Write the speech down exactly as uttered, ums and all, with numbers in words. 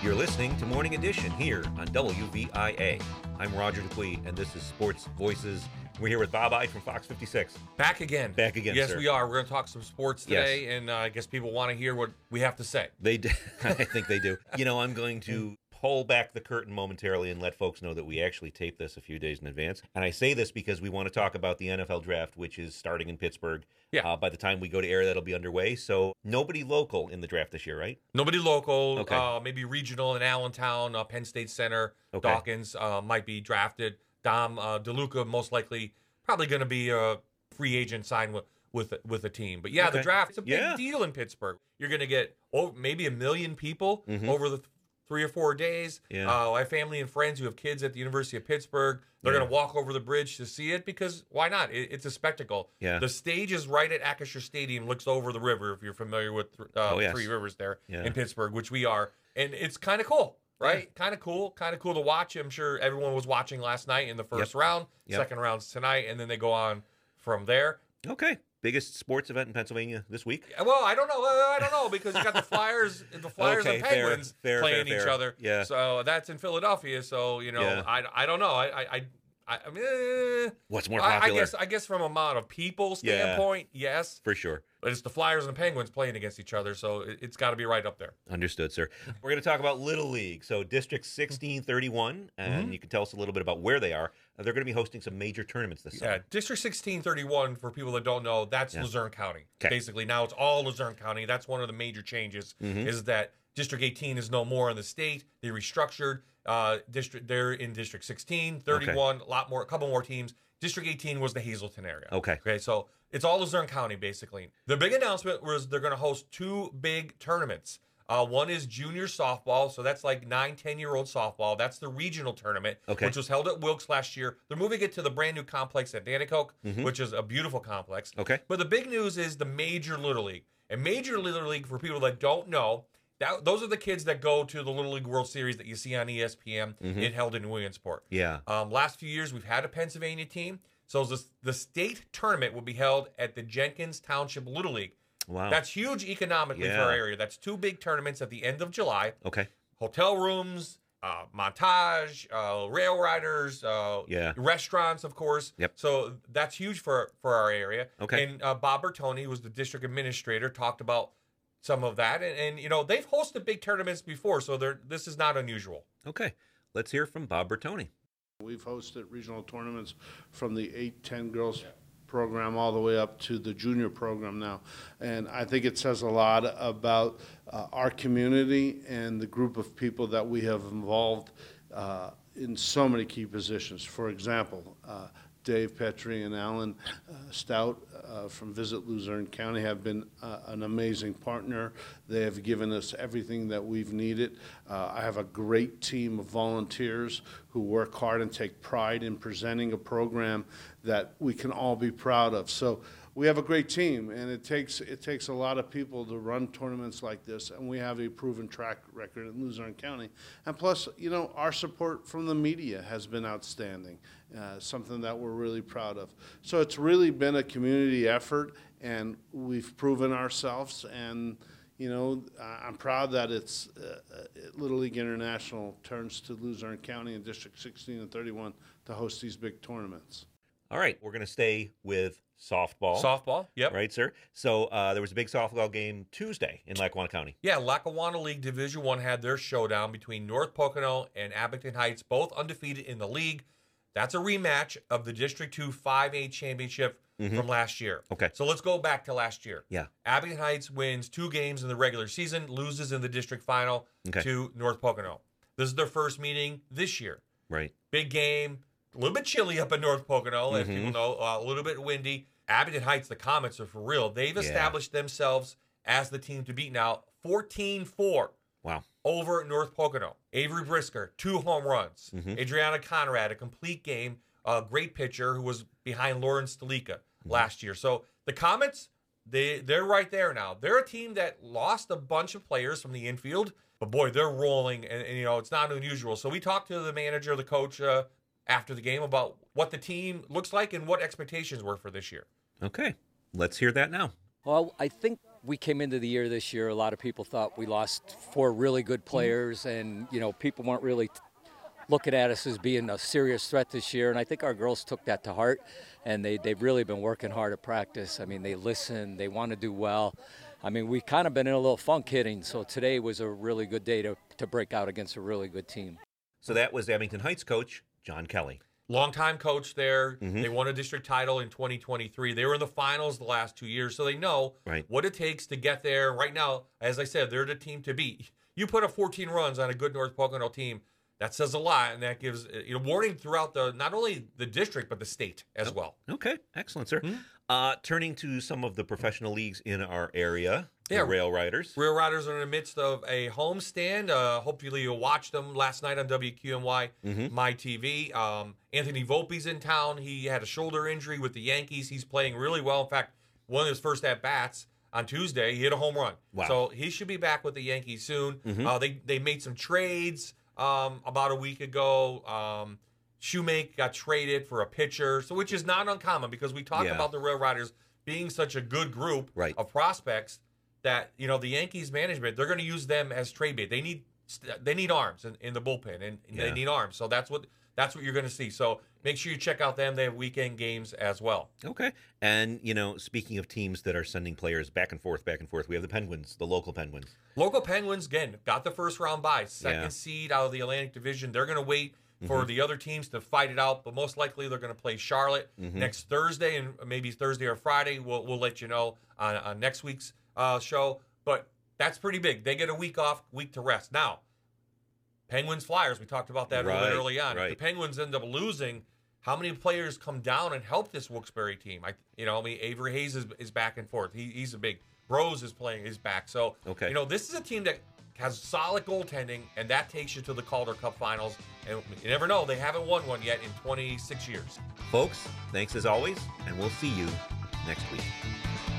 You're listening to Morning Edition here on W V I A. I'm Roger Dupuis, and this is Sports Voices. We're here with Bob Ide from Fox fifty-six. Back again. Back again, Yes, sir. we are. We're going to talk some sports today, Yes. and uh, I guess people want to hear what we have to say. They do. I think they do. You know, I'm going to pull back the curtain momentarily and let folks know that we actually taped this a few days in advance. And I say this because we want to talk about the N F L draft, which is starting in Pittsburgh. Yeah. Uh, by the time we go to air, that'll be underway. So nobody local in the draft this year, right? Nobody local, Okay. uh, maybe regional in Allentown, uh, Penn State Center, Okay. Dawkins uh, might be drafted. Dom uh, DeLuca most likely probably going to be a free agent signed with with with a team. But yeah, Okay. the draft is a big Yeah. deal in Pittsburgh. You're going to get oh, maybe a million people Mhm. over the th- three or four days. Yeah. Uh, I have family and friends who have kids at the University of Pittsburgh. They're Yeah. going to walk over the bridge to see it because why not? It, it's a spectacle. Yeah. The stage is right at Acrisure Stadium, looks over the river if you're familiar with uh, Oh, yes. Three Rivers there Yeah. in Pittsburgh, which we are. And it's kind of cool, right? Kind of cool. Kind of cool to watch. I'm sure everyone was watching last night in the first Yep. round. Yep. Second round's tonight, and then they go on from there. Okay. Biggest sports event in Pennsylvania this week? Well, I don't know. Uh, I don't know because you got the Flyers, the Flyers Okay, and fair, Penguins fair, playing fair, each fair. other. Yeah. So that's in Philadelphia. So you know, Yeah. I, I don't know. I I I, I, I mean, eh, What's more I, I popular? guess I guess from amount of people Yeah. standpoint, yes. For sure. But it's the Flyers and Penguins playing against each other, so it, it's got to be right up there. Understood, sir. We're going to talk about Little League. So District sixteen thirty-one, and Mhm. you can tell us a little bit about where they are. Uh, they're going to be hosting some major tournaments this Yeah, summer. District sixteen thirty-one, for people that don't know, that's Yeah. Luzerne County. 'Kay. Basically, now it's all Luzerne County. That's one of the major changes, Mhm. is that District eighteen is no more in the state. They restructured. Uh, district They're in District sixteen, thirty-one, a lot more, a couple more teams. District eighteen was the Hazleton area. Okay. Okay, so it's all Luzerne County, basically. The big announcement was they're going to host two big tournaments. Uh, one is junior softball, so that's like nine, ten-year-old softball. That's the regional tournament, Okay. which was held at Wilkes last year. They're moving it to the brand new complex at Dannekoke, Mhm. which is a beautiful complex. Okay. But the big news is the Major Little League. And Major Little League, for people that don't know, that those are the kids that go to the Little League World Series that you see on E S P N. Mhm. It held in Williamsport. Yeah. Um, last few years, we've had a Pennsylvania team. So the, the state tournament will be held at the Jenkins Township Little League. Wow. That's huge economically Yeah. for our area. That's two big tournaments at the end of July. Okay. Hotel rooms, uh, montage, uh, rail riders, uh, Yeah. restaurants, of course. Yep. So that's huge for, for our area. Okay. And uh, Bob Bertoni, who was the district administrator, talked about some of that. And, and you know, they've hosted big tournaments before, so they're, this is not unusual. Okay. Let's hear from Bob Bertoni. We've hosted regional tournaments from the eight ten girls program all the way up to the junior program now. And I think it says a lot about uh, our community and the group of people that we have involved uh, in so many key positions. For example, uh, Dave Petrie and Alan uh, Stout uh, from Visit Luzerne County have been uh, an amazing partner. They have given us everything that we've needed. Uh, I have a great team of volunteers who work hard and take pride in presenting a program that we can all be proud of. So we have a great team, and it takes it takes a lot of people to run tournaments like this, and we have a proven track record in Luzerne County. And plus, you know, our support from the media has been outstanding, uh, something that we're really proud of. So it's really been a community effort, and we've proven ourselves, and you know, I- I'm proud that it's uh, uh, Little League International turns to Luzerne County and District sixteen and thirty-one to host these big tournaments. All right. We're going to stay with softball. Softball, yep. Right, sir? So uh, there was a big softball game Tuesday in Lackawanna County. Yeah, Lackawanna League Division One had their showdown between North Pocono and Abington Heights, both undefeated in the league. That's a rematch of the District Two five A championship Mhm. from last year. Okay. So let's go back to last year. Yeah. Abington Heights wins two games in the regular season, loses in the district final Okay. to North Pocono. This is their first meeting this year. Right. Big game, a little bit chilly up in North Pocono, as Mhm. people know, uh, a little bit windy. Abington Heights, the Comets are for real. They've Yeah. established themselves as the team to beat now, fourteen four. Wow. Over North Pocono. Avery Brisker, two home runs. Mhm. Adriana Conrad, a complete game. A great pitcher who was behind Lauren Stalika last year. So the Comets, they, they're right there now. They're a team that lost a bunch of players from the infield, but boy, they're rolling, and, and you know, it's not unusual. So we talked to the manager, the coach, uh, after the game about what the team looks like and what expectations were for this year. Okay. Let's hear that now. Well, I think we came into the year this year, a lot of people thought we lost four really good players, and, you know, people weren't really t- looking at us as being a serious threat this year. And I think our girls took that to heart, and they, they've really been working hard at practice. I mean, they listen, they want to do well. I mean, we've kind of been in a little funk hitting, so today was a really good day to, to break out against a really good team. So that was Abington Heights coach John Kelly. Longtime coach there. Mm-hmm. They won a district title in twenty twenty-three. They were in the finals the last two years, so they know Right. what it takes to get there. Right now, as I said, they're the team to beat. You put up fourteen runs on a good North Pocono team, that says a lot, and that gives you know, warning throughout the not only the district but the state as Oh, well. Okay, excellent, sir. Hmm? Uh, turning to some of the professional leagues in our area, the Yeah. Rail Riders. Rail Riders are in the midst of a homestand. Uh, hopefully, you'll watch them last night on W Q M Y, Mm-hmm. My T V. Um, Anthony Volpe's in town. He had a shoulder injury with the Yankees. He's playing really well. In fact, one of his first at bats on Tuesday, he hit a home run. Wow. So he should be back with the Yankees soon. Mhm. Uh, they they made some trades um, about a week ago. Um, Shoemake got traded for a pitcher, so which is not uncommon because we talk Yeah. about the Rail Riders being such a good group Right. of prospects that you know the Yankees management, they're going to use them as trade bait. They need they need arms in, in the bullpen, and Yeah. they need arms. So that's what that's what you're going to see. So make sure you check out them. They have weekend games as well. Okay. And, you know, speaking of teams that are sending players back and forth, back and forth, we have the Penguins, the local Penguins. Local Penguins again got the first round bye, second Yeah. seed out of the Atlantic Division. They're going to wait for the other teams to fight it out, but most likely they're going to play Charlotte Mhm. next Thursday, and maybe Thursday or Friday. We'll we'll let you know on, on next week's uh, show. But that's pretty big. They get a week off, week to rest. Now, Penguins Flyers, we talked about that a little Right, bit early on. right. If the Penguins end up losing, how many players come down and help this Wilkes-Barre team? I, you know, I mean, Avery Hayes is, is back and forth. He, he's a big. Rose is playing his back. So, Okay. you know, this is a team that has solid goaltending, and that takes you to the Calder Cup Finals. And you never know; they haven't won one yet in twenty-six years. Folks, thanks as always, and we'll see you next week.